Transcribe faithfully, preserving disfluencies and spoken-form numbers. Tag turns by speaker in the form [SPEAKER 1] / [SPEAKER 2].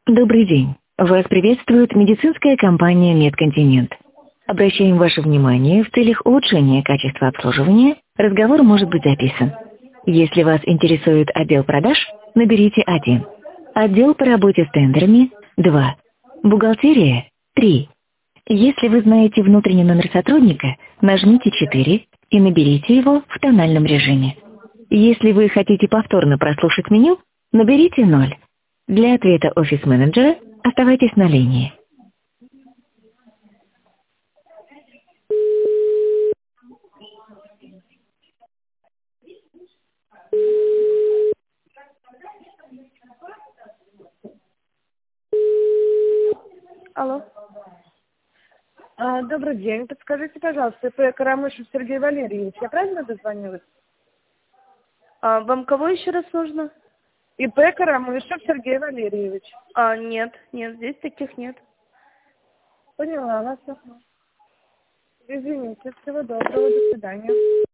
[SPEAKER 1] Добрый день. Вас приветствует медицинская компания «Медконтинент». Обращаем ваше внимание, в целях улучшения качества обслуживания разговор может быть записан. Если вас интересует отдел продаж, наберите один. Отдел по работе с тендерами– два. Бухгалтерия– три. Если вы знаете внутренний номер сотрудника, нажмите четыре и наберите его в тональном режиме. Если вы хотите повторно прослушать меню, наберите ноль. Для ответа офис-менеджера оставайтесь на линии.
[SPEAKER 2] Алло.
[SPEAKER 3] А, добрый день. Подскажите, пожалуйста, П. Карамышев Сергей Валерьевич, я правильно дозвонилась?
[SPEAKER 2] А, вам кого еще раз нужно?
[SPEAKER 3] И П. Карамышев Сергей Валерьевич.
[SPEAKER 2] А, нет, нет, здесь таких нет.
[SPEAKER 3] Поняла вас. Извините, всего доброго, до свидания.